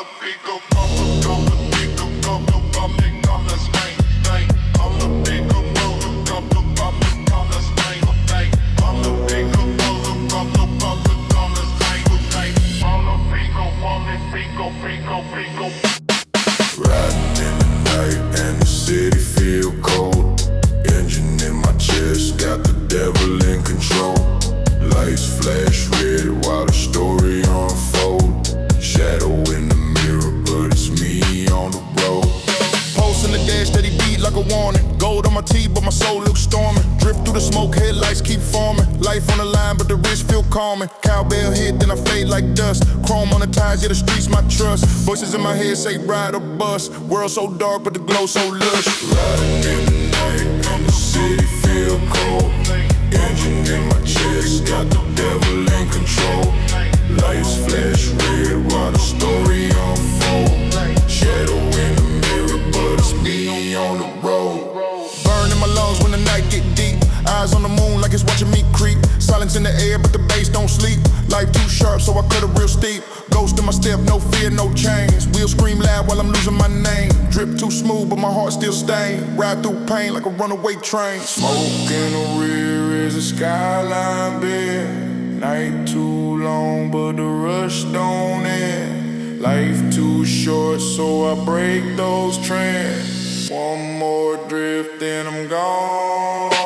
Riding in the night and the city feel cold. Engine in my chest, got the devil in control. Lights flash red while the story unfold. Shadow in the mirror, but it's me on the road. Pulse in the dash, steady beat like a warning. Gold on my teeth, but my soul looks storming. Drift through the smoke, headlights keep forming. Life on the line, but the wrist feel calming. Cowbell hit, then I fade like dust. Chrome on the tires, yeah, the streets my trust. Voices in my head say ride or bust. World so dark, but the glow so lush. Riding in the night and the city feel cold. Engine in my chest, got the devil in control. Lights flash red while the story unfold. Shadow in the mirror, but it's me on the road. Burn in my lungs when the night get deep. Eyes on the moon like it's watching me creep. Silence in the air, but the bass don't sleep. Life too sharp, so I cut it real steep. Ghost in my step, no fear, no chains. Wheels scream loud while I'm losing my name. Drip too smooth, but my heart still stained. Ride through pain like a runaway train. Smoke in the rear is a skyline bare. Night too long, but the rush don't end. Life too short, so I break those trends. One more drift, then I'm gone.